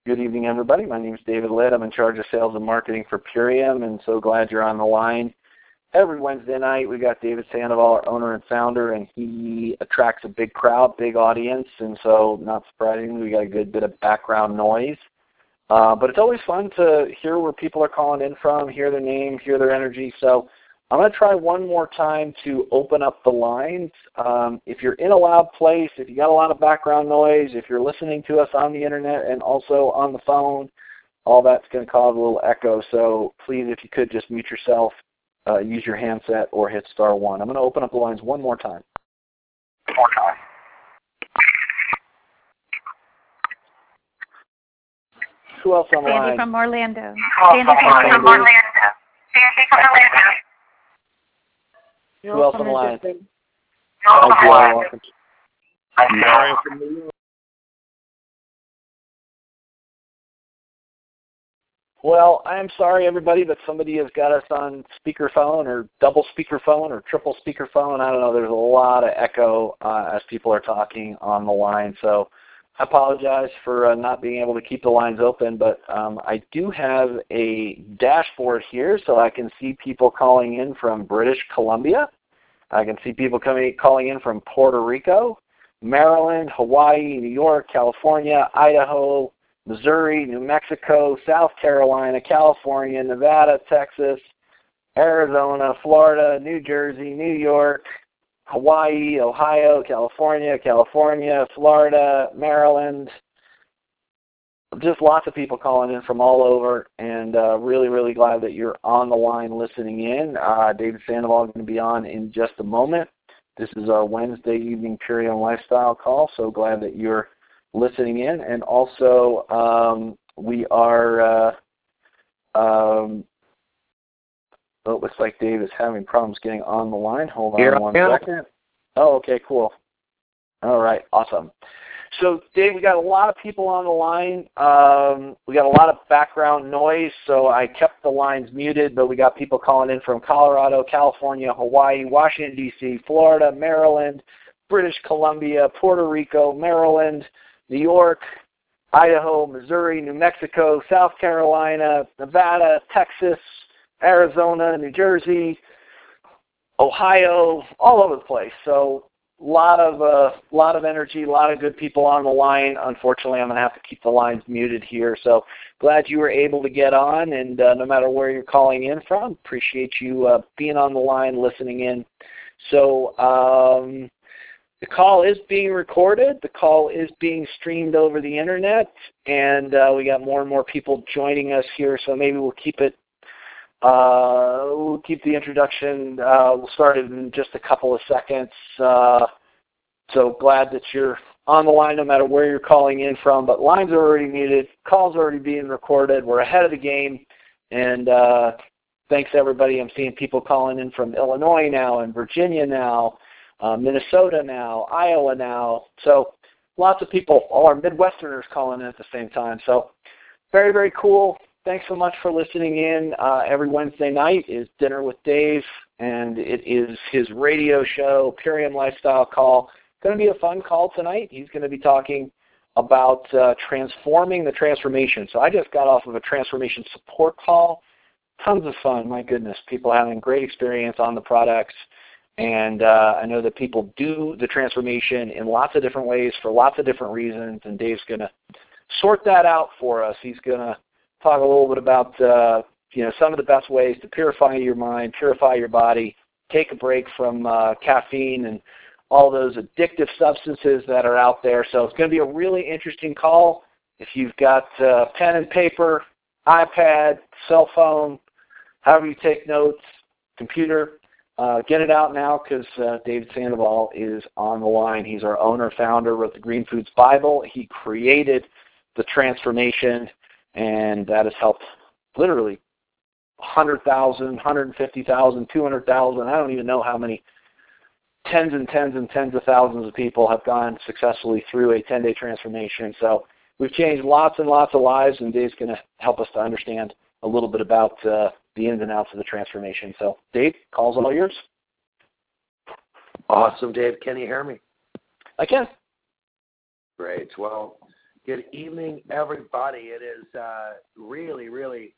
Good evening, everybody. My name is David Litt. I'm in charge of sales and marketing for Purium, and so glad you're on the line. Every Wednesday night, we got David Sandoval, our owner and founder, and he attracts a big crowd, big audience, and so not surprisingly, we got a good bit of background noise. But it's always fun to hear where people are calling in from, hear their name, hear their energy. So I'm going to try one more time to open up the lines. If you're in a loud place, if you got a lot of background noise, if you're listening to us on the internet and also on the phone, all that's going to cause a little echo. So please, if you could, just mute yourself, use your handset, or hit star one. I'm going to open up the lines one more time. Who else on the line? Sandy from Orlando. Sandy from Orlando. Who else on the line? Hi, welcome. Mario from New York. Well, I'm sorry, everybody, but somebody has got us on speakerphone or double speakerphone or triple speakerphone. I don't know. There's a lot of echo as people are talking on the line. So I apologize for not being able to keep the lines open, but I do have a dashboard here so I can see people calling in from British Columbia. I can see people calling in from Puerto Rico, Maryland, Hawaii, New York, California, Idaho, Missouri, New Mexico, South Carolina, California, Nevada, Texas, Arizona, Florida, New Jersey, New York, Hawaii, Ohio, California, Florida, Maryland. Just lots of people calling in from all over, and really, really glad that you're on the line listening in. David Sandoval is going to be on in just a moment. This is our Wednesday evening Purium Lifestyle call, so glad that you're listening in. And also, we are, it looks like Dave is having problems getting on the line. Hold on one second. Oh, okay, cool. All right, awesome. So, Dave, we got a lot of people on the line. We got a lot of background noise, so I kept the lines muted, but we got people calling in from Colorado, California, Hawaii, Washington, D.C., Florida, Maryland, British Columbia, Puerto Rico, Maryland, New York, Idaho, Missouri, New Mexico, South Carolina, Nevada, Texas, Arizona, New Jersey, Ohio, all over the place. So a lot of energy, a lot of good people on the line. Unfortunately, I'm going to have to keep the lines muted here. So glad you were able to get on, and no matter where you're calling in from, appreciate you being on the line, listening in. So the call is being recorded. The call is being streamed over the internet, and we got more and more people joining us here. So maybe we'll keep it. We'll keep the introduction. We'll start it in just a couple of seconds. So glad that you're on the line, no matter where you're calling in from. But lines are already muted. Calls are already being recorded. We're ahead of the game, and thanks everybody. I'm seeing people calling in from Illinois now, and Virginia now. Minnesota now, Iowa now. So lots of people, all our Midwesterners calling in at the same time. So very, very cool. Thanks so much for listening in. Every Wednesday night is Dinner with Dave, and it is his radio show, Purium Lifestyle Call. Going to be a fun call tonight. He's going to be talking about transforming the transformation. So I just got off of a transformation support call. Tons of fun, my goodness. People having great experience on the products. And I know that people do the transformation in lots of different ways for lots of different reasons, and Dave's going to sort that out for us. He's going to talk a little bit about some of the best ways to purify your mind, purify your body, take a break from caffeine and all those addictive substances that are out there. So it's going to be a really interesting call. If you've got pen and paper, iPad, cell phone, however you take notes, computer, get it out now, because David Sandoval is on the line. He's our owner, founder, wrote the Green Foods Bible. He created the transformation, and that has helped literally 100,000, 150,000, 200,000. I don't even know how many tens and tens and tens of thousands of people have gone successfully through a 10-day transformation. So we've changed lots and lots of lives, and Dave's going to help us to understand a little bit about the ins and outs of the transformation. So, Dave, call's all yours. Awesome, Dave. Can you hear me? I can. Great. Well, Good evening, everybody. It is really, really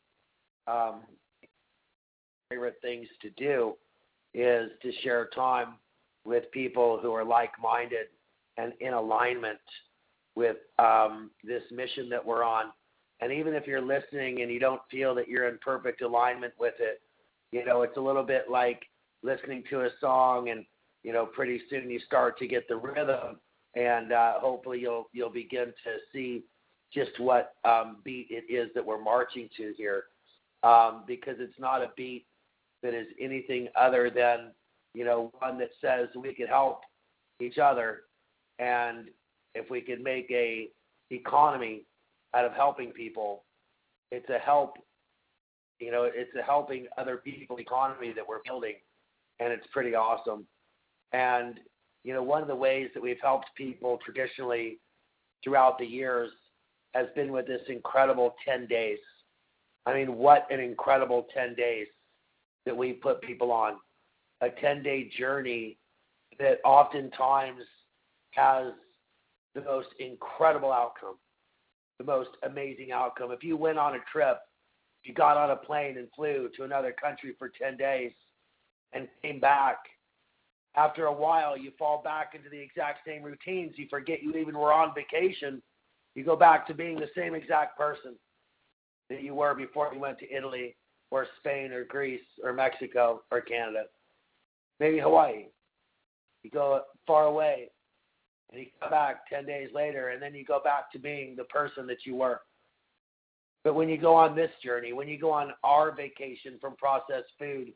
favorite things to do is to share time with people who are like-minded and in alignment with this mission that we're on. And even if you're listening and you don't feel that you're in perfect alignment with it, you know, it's a little bit like listening to a song and, you know, pretty soon you start to get the rhythm, and hopefully you'll begin to see just what beat it is that we're marching to here, because it's not a beat that is anything other than, you know, one that says we could help each other, and if we could make a economy out of helping people, it's a help, you know, it's a helping other people economy that we're building, and it's pretty awesome. And, you know, one of the ways that we've helped people traditionally throughout the years has been with this incredible 10 days. I mean, what an incredible 10 days that we put people on. A 10-day journey that oftentimes has the most incredible outcome, the most amazing outcome. If you went on a trip, you got on a plane and flew to another country for 10 days and came back, after a while you fall back into the exact same routines. You forget you even were on vacation. You go back to being the same exact person that you were before you went to Italy or Spain or Greece or Mexico or Canada. Maybe Hawaii. You go far away and you come back 10 days later, and then you go back to being the person that you were. But when you go on this journey, when you go on our vacation from processed food,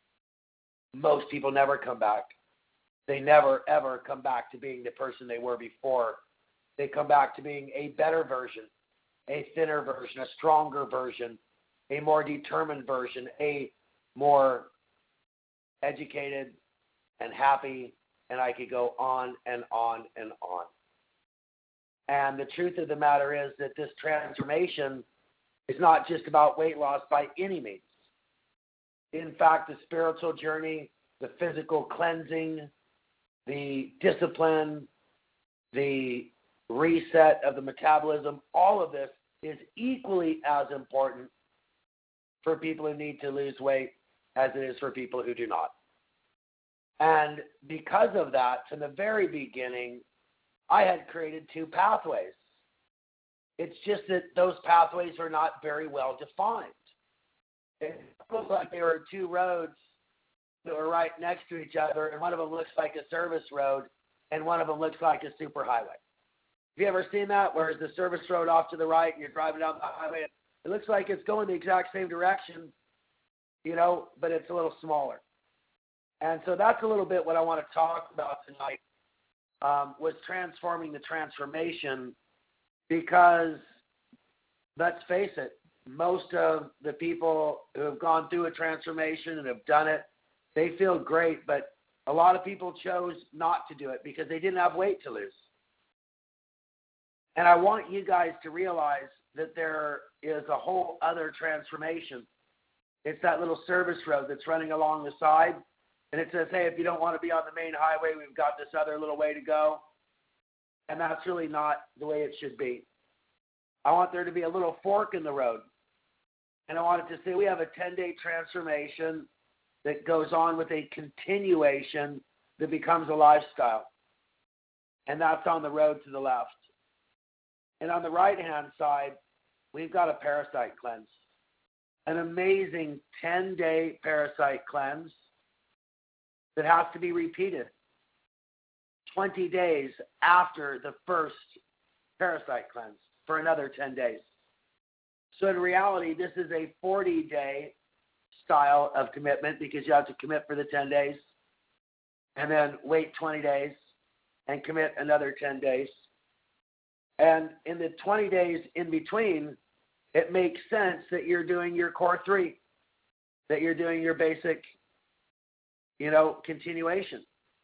most people never come back. They never, ever come back to being the person they were before. They come back to being a better version, a thinner version, a stronger version, a more determined version, a more educated and happy, and I could go on and on and on. And the truth of the matter is that this transformation is not just about weight loss by any means. In fact, the spiritual journey, the physical cleansing, the discipline, the reset of the metabolism, all of this is equally as important for people who need to lose weight as it is for people who do not. And because of that, from the very beginning, I had created two pathways. It's just that those pathways are not very well defined. It looks like there are two roads that are right next to each other, and one of them looks like a service road, and one of them looks like a superhighway. Have you ever seen that, where there's the service road off to the right, and you're driving down the highway? It looks like it's going the exact same direction, you know, but it's a little smaller. And so that's a little bit what I want to talk about tonight, was transforming the transformation, because let's face it, most of the people who have gone through a transformation and have done it, they feel great, but a lot of people chose not to do it because they didn't have weight to lose. And I want you guys to realize that there is a whole other transformation. It's that little service road that's running along the side, and it says, hey, if you don't want to be on the main highway, we've got this other little way to go. And that's really not the way it should be. I want there to be a little fork in the road. And I want it to say we have a 10-day transformation that goes on with a continuation that becomes a lifestyle. And that's on the road to the left. And on the right-hand side, we've got a parasite cleanse. An amazing 10-day parasite cleanse that has to be repeated 20 days after the first parasite cleanse for another 10 days. So in reality, this is a 40-day style of commitment, because you have to commit for the 10 days and then wait 20 days and commit another 10 days. And in the 20 days in between, it makes sense that you're doing your core 3, that you're doing your basic, you know, continuation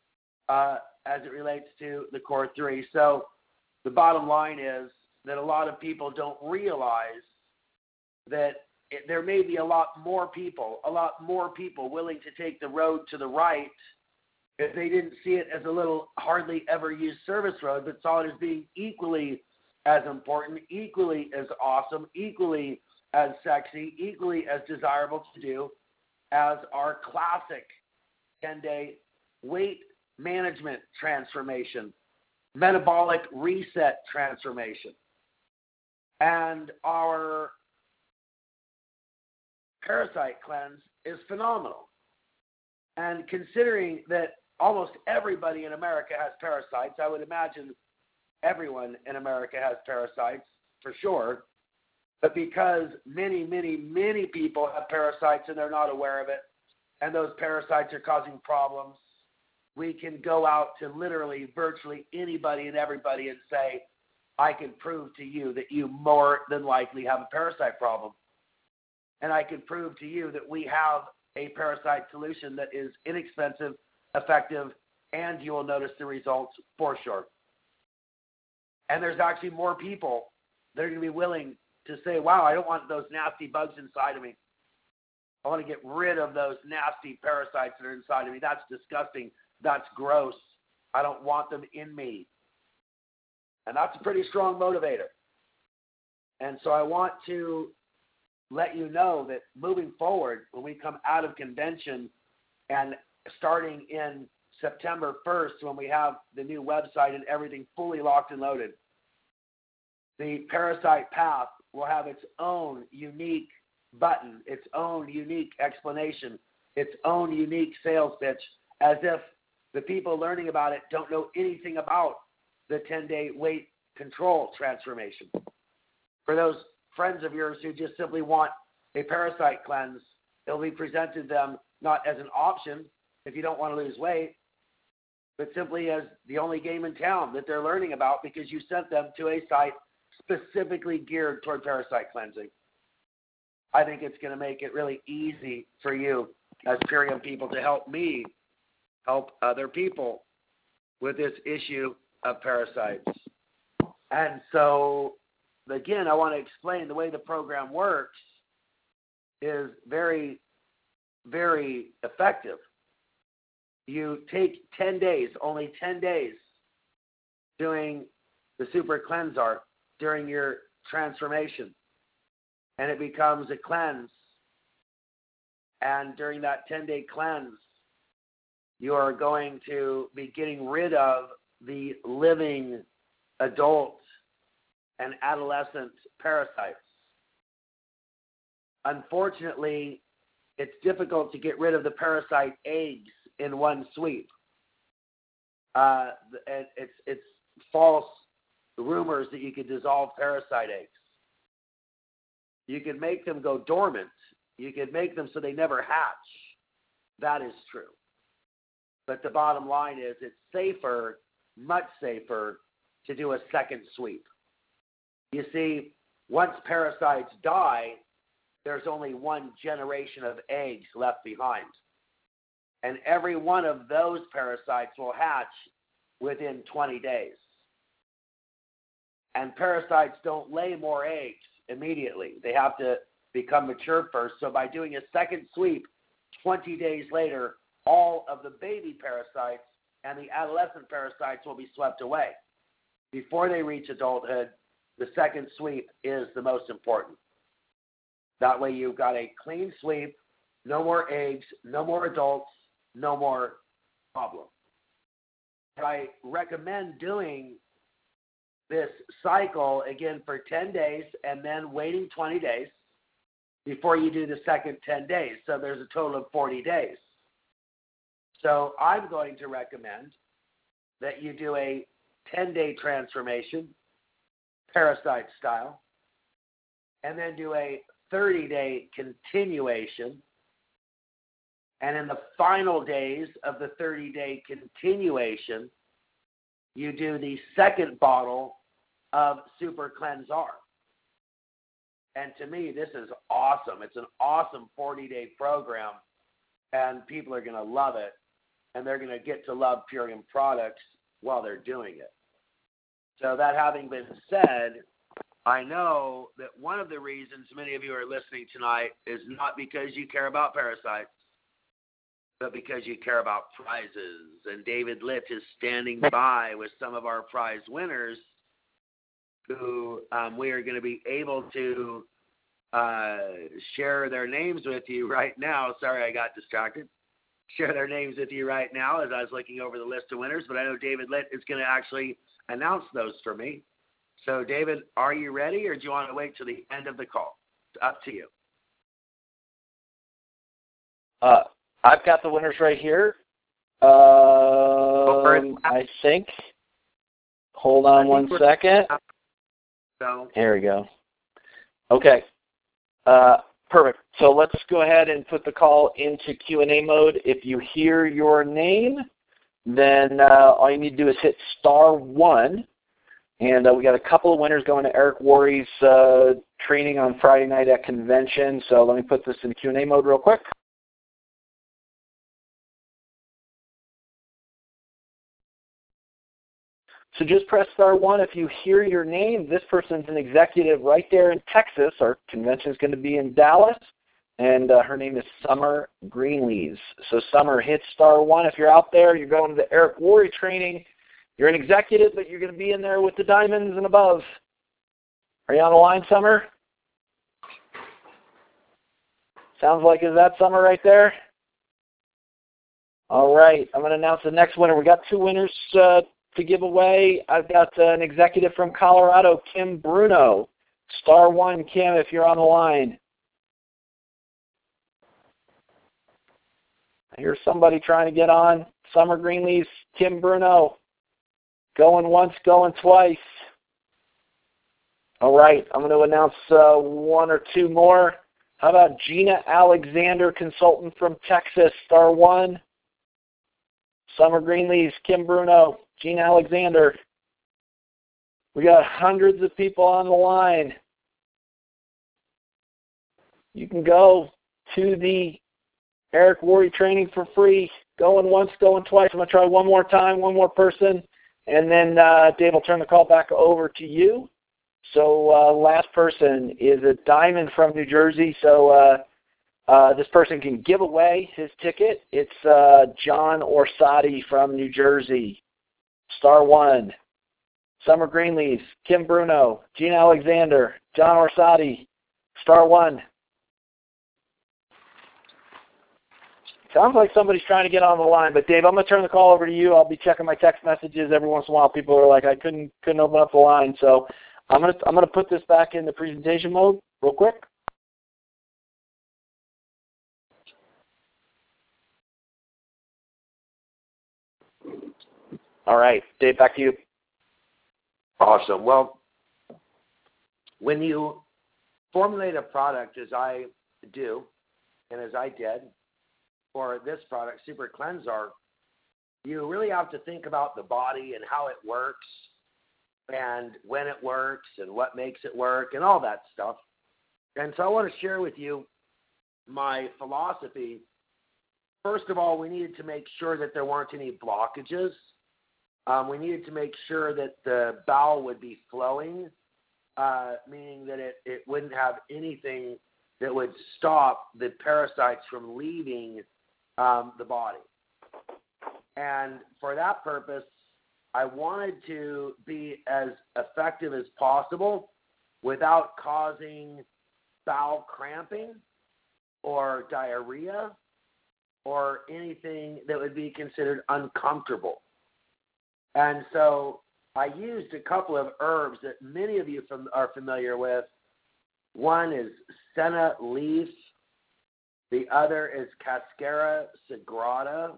as it relates to the core 3. So the bottom line is that a lot of people don't realize that there may be a lot more people willing to take the road to the right if they didn't see it as a little hardly ever used service road, but saw it as being equally as important, equally as awesome, equally as sexy, equally as desirable to do as our classic 10-day weight management transformation, metabolic reset transformation. And our parasite cleanse is phenomenal. And considering that almost everybody in America has parasites, I would imagine everyone in America has parasites for sure. But because many, many, many people have parasites and they're not aware of it, and those parasites are causing problems, we can go out to literally virtually anybody and everybody and say, I can prove to you that you more than likely have a parasite problem. And I can prove to you that we have a parasite solution that is inexpensive, effective, and you will notice the results for sure. And there's actually more people that are going to be willing to say, wow, I don't want those nasty bugs inside of me. I want to get rid of those nasty parasites that are inside of me. That's disgusting. That's gross. I don't want them in me. And that's a pretty strong motivator. And so I want to let you know that moving forward, when we come out of convention and starting in September 1st, when we have the new website and everything fully locked and loaded, the Parasite Path will have its own unique button, its own unique explanation, its own unique sales pitch, as if the people learning about it don't know anything about the 10-day weight control transformation. For those friends of yours who just simply want a parasite cleanse, it'll be presented to them not as an option if you don't want to lose weight, but simply as the only game in town that they're learning about because you sent them to a site specifically geared toward parasite cleansing. I think it's going to make it really easy for you as Purium people to help me help other people with this issue of parasites. And so, again, I want to explain the way the program works is very, very effective. You take 10 days, only 10 days, doing the Super Cleansar during your transformation, and it becomes a cleanse. And during that 10-day cleanse, you are going to be getting rid of the living adult and adolescent parasites. Unfortunately, it's difficult to get rid of the parasite eggs in one sweep. It's false rumors that you could dissolve parasite eggs. You can make them go dormant. You can make them so they never hatch. That is true. But the bottom line is it's safer, much safer, to do a second sweep. You see, once parasites die, there's only one generation of eggs left behind. And every one of those parasites will hatch within 20 days. And parasites don't lay more eggs immediately. They have to become mature first. So by doing a second sweep, 20 days later, all of the baby parasites and the adolescent parasites will be swept away. Before they reach adulthood, the second sweep is the most important. That way you've got a clean sweep, no more eggs, no more adults, no more problem. I recommend doing this cycle again for 10 days and then waiting 20 days before you do the second 10 days. So there's a total of 40 days. So I'm going to recommend that you do a 10-day transformation, parasite style, and then do a 30-day continuation. And in the final days of the 30-day continuation, you do the second bottle of Super Cleansar. And to me, this is awesome. It's an awesome 40-day program, and people are going to love it, and they're going to get to love Purium products while they're doing it. So that having been said, I know that one of the reasons many of you are listening tonight is not because you care about parasites, but because you care about prizes. And David Litt is standing by with some of our prize winners who we are going to be able to share their names with you right now. Sorry, I got distracted. Share their names with you right now as I was looking over the list of winners, but I know David Litt is going to actually announce those for me. So, David, are you ready, or do you want to wait till the end of the call? It's up to you. I've got the winners right here. I think. Hold on one second. So. Here we go. Okay. Perfect. So let's go ahead and put the call into Q&A mode. If you hear your name, then all you need to do is hit *1. And we got a couple of winners going to Eric Worre's training on Friday night at convention. So let me put this in Q&A mode real quick. So just press *1 if you hear your name. This person's an executive right there in Texas. Our convention is going to be in Dallas, and her name is Summer Greenlees. So Summer, hit *1 if you're out there. You're going to the Eric Worre training. You're an executive, but you're going to be in there with the diamonds and above. Are you on the line, Summer? Sounds like, is that Summer right there? All right, I'm going to announce the next winner. We got 2 winners to give away. I've got an executive from Colorado, Kim Bruno. *1, Kim, if you're on the line. I hear somebody trying to get on. Summer Greenlees, Kim Bruno. Going once, going twice. All right, I'm going to announce 1 or 2 more. How about Gina Alexander, consultant from Texas, *1. Summer Greenlees, Kim Bruno, Gina Alexander. We got hundreds of people on the line. You can go to the Eric Worre training for free. Going once, going twice. I'm going to try one more time, one more person, and then Dave will turn the call back over to you. So last person is a diamond from New Jersey. So this person can give away his ticket. It's John Orsatti from New Jersey. *1. Summer Greenlees, Kim Bruno, Gina Alexander, John Orsatti. *1. Sounds like somebody's trying to get on the line, but Dave, I'm going to turn the call over to you. I'll be checking my text messages every once in a while. People are like, I couldn't open up the line, so I'm going to put this back in the presentation mode real quick. All right, Dave, back to you. Awesome. Well, when you formulate a product, as I do, and as I did for this product, Super Cleansar, you really have to think about the body and how it works and when it works and what makes it work and all that stuff. And so I want to share with you my philosophy. First of all, we needed to make sure that there weren't any blockages. We needed to make sure that the bowel would be flowing, meaning that it wouldn't have anything that would stop the parasites from leaving the body. And for that purpose, I wanted to be as effective as possible without causing bowel cramping or diarrhea or anything that would be considered uncomfortable. And so I used a couple of herbs that many of you are familiar with. One is senna leaf. The other is Cascara sagrada.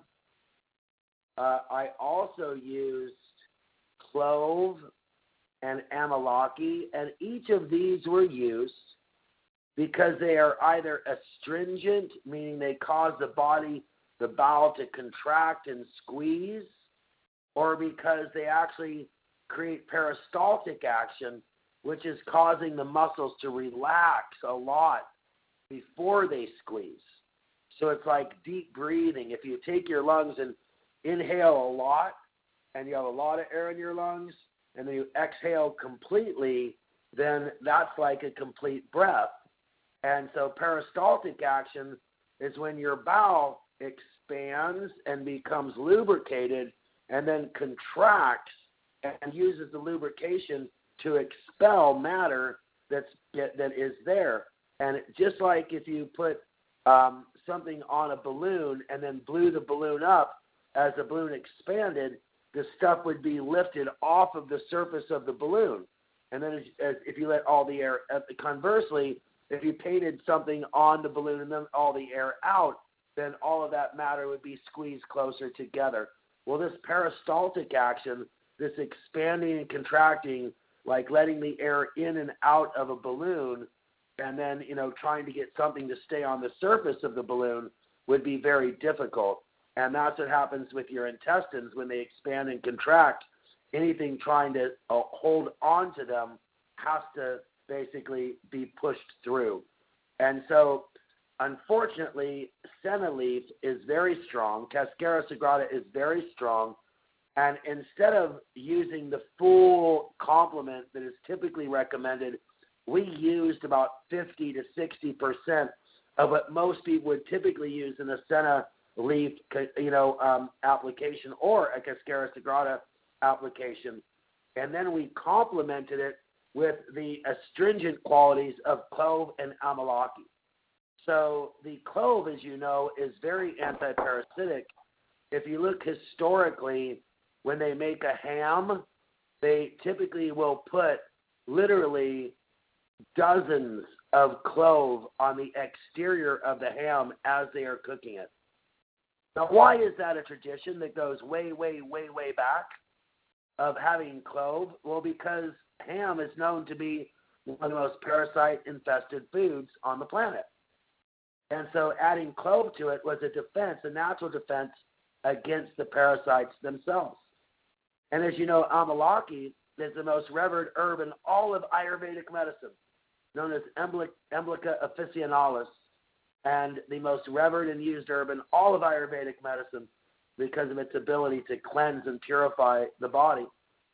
I also used clove and amalaki, and each of these were used because they are either astringent, meaning they cause the bowel to contract and squeeze, or because they actually create peristaltic action, which is causing the muscles to relax a lot before they squeeze. So it's like deep breathing. If you take your lungs and inhale a lot, and you have a lot of air in your lungs, and then you exhale completely, then that's like a complete breath. And so peristaltic action is when your bowel expands and becomes lubricated and then contracts and uses the lubrication to expel matter that is there. And just like if you put something on a balloon and then blew the balloon up, as the balloon expanded, the stuff would be lifted off of the surface of the balloon. And then if you let all the air, conversely, if you painted something on the balloon and then all the air out, then all of that matter would be squeezed closer together. Well, this peristaltic action, this expanding and contracting, like letting the air in and out of a balloon, and then, trying to get something to stay on the surface of the balloon would be very difficult. And that's what happens with your intestines when they expand and contract. Anything trying to hold on to them has to basically be pushed through. And so, unfortunately, senna leaf is very strong. Cascara sagrada is very strong. And instead of using the full complement that is typically recommended, we used about 50 to 60% of what most people would typically use in a senna leaf, application or a Cascara sagrada application. And then we complemented it with the astringent qualities of clove and amalaki. So the clove, as you know, is very antiparasitic. If you look historically, when they make a ham, they typically will put literally dozens of clove on the exterior of the ham as they are cooking it. Now, why is that a tradition that goes way, way, way, way back of having clove? Well, because ham is known to be one of the most parasite-infested foods on the planet. And so adding clove to it was a defense, a natural defense against the parasites themselves. And as you know, amalaki is the most revered herb in all of Ayurvedic medicine, known as Emblica officinalis, and the most revered and used herb in all of Ayurvedic medicine because of its ability to cleanse and purify the body.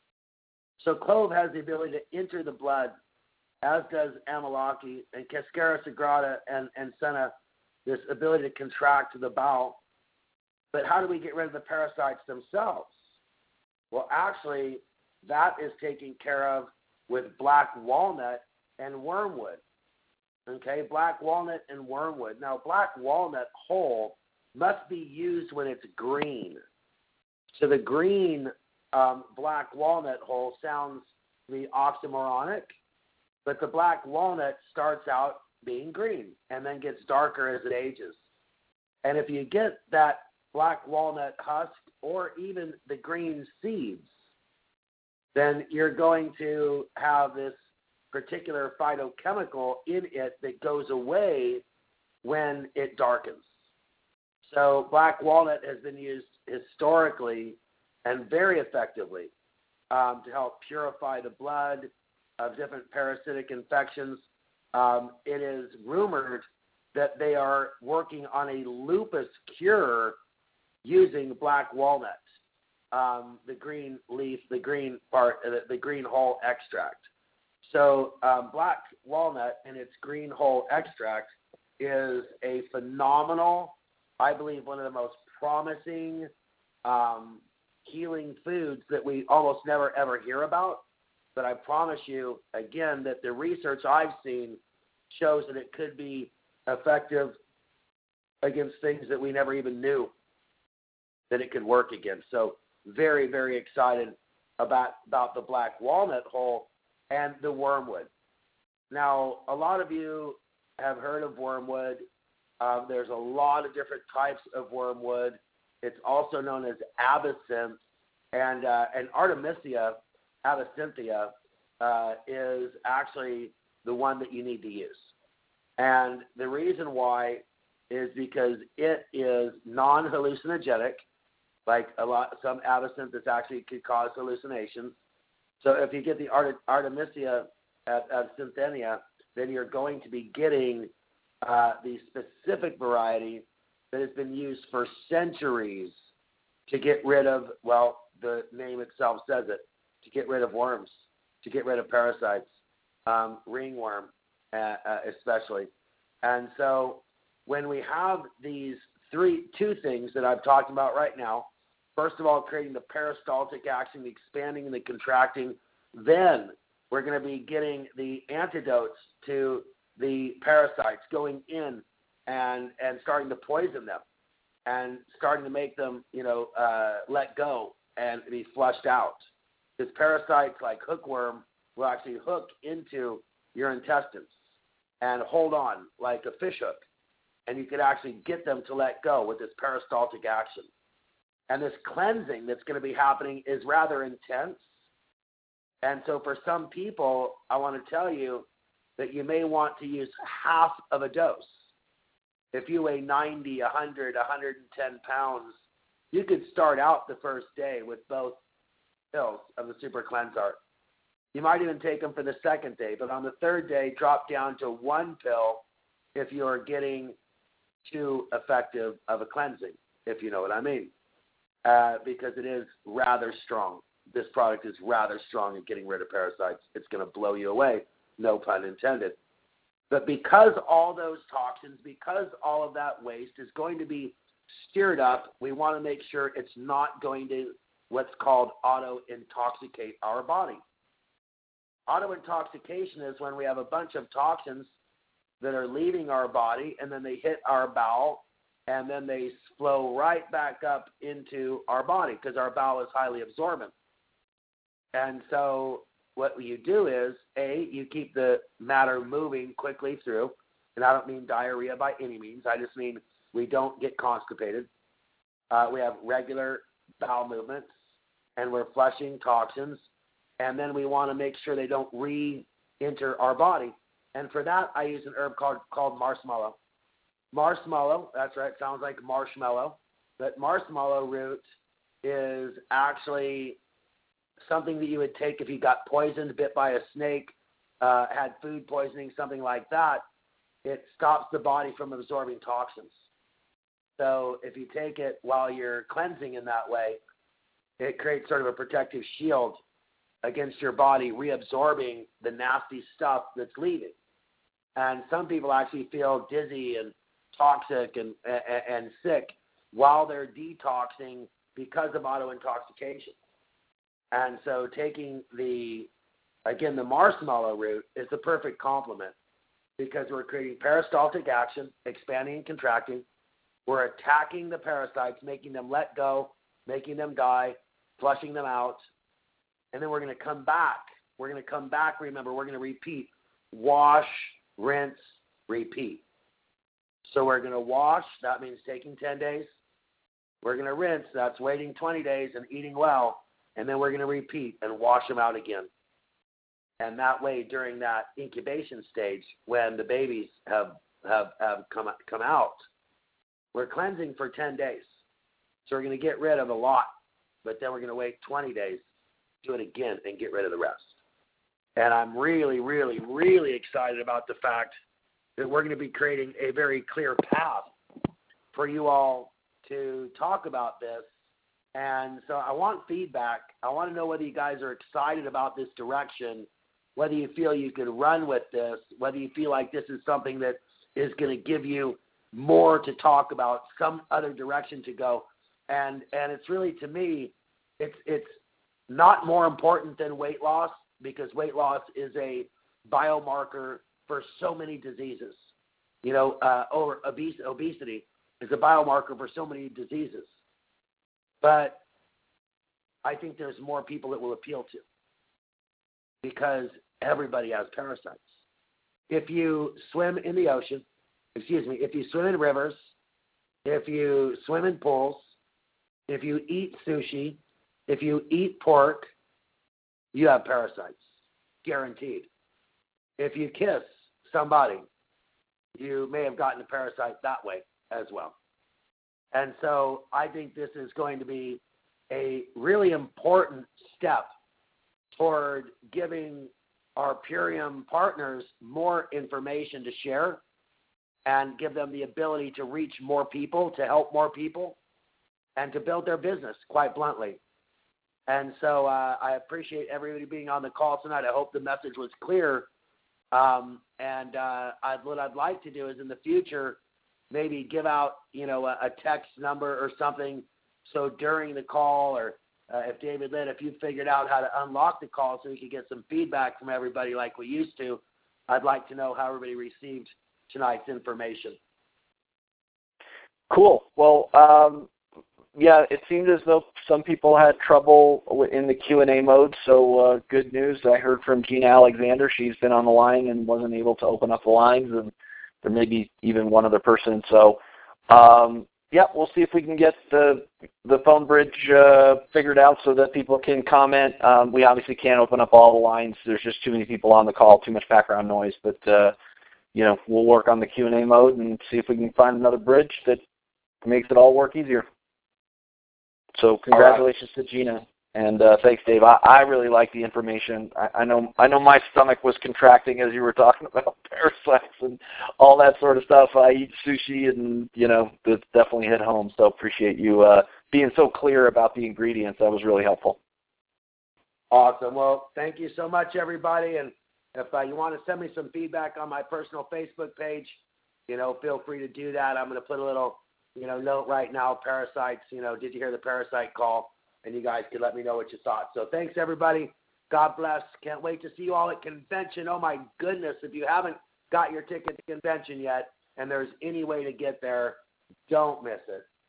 So clove has the ability to enter the blood, as does amalaki, and Cascara sagrada and senna, this ability to contract the bowel. But how do we get rid of the parasites themselves? Well, actually, that is taken care of with black walnut and wormwood. Okay, black walnut and wormwood. Now, black walnut whole must be used when it's green. So the green black walnut whole sounds to be oxymoronic, but the black walnut starts out being green and then gets darker as it ages. And if you get that black walnut husk or even the green seeds, then you're going to have this particular phytochemical in it that goes away when it darkens. So black walnut has been used historically and very effectively to help purify the blood of different parasitic infections. It is rumored that they are working on a lupus cure using black walnut, the green leaf, the green part, the green whole extract. So black walnut and its green whole extract is a phenomenal, I believe, one of the most promising healing foods that we almost never ever hear about. But I promise you, again, that the research I've seen shows that it could be effective against things that we never even knew that it could work against. So very, very excited about the black walnut whole and the wormwood. Now, a lot of you have heard of wormwood. There's a lot of different types of wormwood. It's also known as absinthe, and Artemisia absinthium is actually the one that you need to use. And the reason why is because it is non-hallucinogenic, like some absinthe that actually could cause hallucinations. So if you get the Artemisia absinthium, then you're going to be getting the specific variety that has been used for centuries to get rid of, well, the name itself says it, to get rid of worms, to get rid of parasites, ringworm especially. And so when we have these two things that I've talked about right now, first of all, creating the peristaltic action, the expanding and the contracting, then we're going to be getting the antidotes to the parasites going in and starting to poison them and starting to make them, let go and be flushed out. Because parasites like hookworm will actually hook into your intestines and hold on like a fish hook. And you could actually get them to let go with this peristaltic action. And this cleansing that's going to be happening is rather intense. And so for some people, I want to tell you that you may want to use half of a dose. If you weigh 90, 100, 110 pounds, you could start out the first day with both pills of the Super Cleansar. You might even take them for the second day, but on the third day, drop down to one pill if you're getting too effective of a cleansing, if you know what I mean, because it is rather strong. This product is rather strong at getting rid of parasites. It's going to blow you away, no pun intended. But because all those toxins, because all of that waste is going to be stirred up, we want to make sure it's not going to what's called auto-intoxicate our body. Auto-intoxication is when we have a bunch of toxins that are leaving our body, and then they hit our bowel, and then they flow right back up into our body because our bowel is highly absorbent. And so what you do is, A, you keep the matter moving quickly through, and I don't mean diarrhea by any means. I just mean we don't get constipated. We have regular bowel movements, and we're flushing toxins, and then we want to make sure they don't re-enter our body. And for that, I use an herb called marshmallow. Marshmallow, that's right, sounds like marshmallow, but marshmallow root is actually something that you would take if you got poisoned, bit by a snake, had food poisoning, something like that. It stops the body from absorbing toxins. So if you take it while you're cleansing in that way, it creates sort of a protective shield against your body reabsorbing the nasty stuff that's leaving. And some people actually feel dizzy and toxic and sick while they're detoxing because of auto-intoxication. And so taking the marshmallow root is the perfect complement because we're creating peristaltic action, expanding and contracting. We're attacking the parasites, making them let go, making them die, flushing them out. And then we're going to come back. Remember, we're going to repeat. Wash, rinse, repeat. So we're going to wash. That means taking 10 days. We're going to rinse. That's waiting 20 days and eating well. And then we're going to repeat and wash them out again. And that way, during that incubation stage, when the babies have come out, we're cleansing for 10 days. So we're going to get rid of a lot. But then we're going to wait 20 days, do it again, and get rid of the rest. And I'm really, really, really excited about the fact that we're going to be creating a very clear path for you all to talk about this. And so I want feedback. I want to know whether you guys are excited about this direction, whether you feel you could run with this, whether you feel like this is something that is going to give you more to talk about, some other direction to go. And it's really, to me, it's not more important than weight loss, because weight loss is a biomarker for so many diseases. Obesity is a biomarker for so many diseases. But I think there's more people it will appeal to because everybody has parasites. If you swim in the ocean, if you swim in rivers, if you swim in pools, if you eat sushi, if you eat pork, you have parasites, guaranteed. If you kiss somebody, you may have gotten a parasite that way as well. And so I think this is going to be a really important step toward giving our Purium partners more information to share and give them the ability to reach more people, to help more people, and to build their business, quite bluntly. And so I appreciate everybody being on the call tonight. I hope the message was clear. What I'd like to do is in the future maybe give out, a text number or something, so during the call or if David Litt, if you figured out how to unlock the call so we could get some feedback from everybody like we used to, I'd like to know how everybody received tonight's information. Cool. Well, yeah, it seemed as though some people had trouble in the Q&A mode, so good news. I heard from Gina Alexander. She's been on the line and wasn't able to open up the lines, and there may be even one other person. So, yeah, we'll see if we can get the phone bridge figured out so that people can comment. We obviously can't open up all the lines. There's just too many people on the call, too much background noise. But, you know, we'll work on the Q&A mode and see if we can find another bridge that makes it all work easier. So congratulations to Gina, and thanks, Dave. I really like the information. I know my stomach was contracting as you were talking about parasites and all that sort of stuff. I eat sushi, and, you know, it definitely hit home. So appreciate you being so clear about the ingredients. That was really helpful. Awesome. Well, thank you so much, everybody. And if you want to send me some feedback on my personal Facebook page, you know, feel free to do that. I'm going to put a little, you know, note right now, parasites, you know, did you hear the parasite call? And you guys could let me know what you thought. So thanks, everybody. God bless. Can't wait to see you all at convention. Oh, my goodness. If you haven't got your ticket to convention yet and there's any way to get there, don't miss it.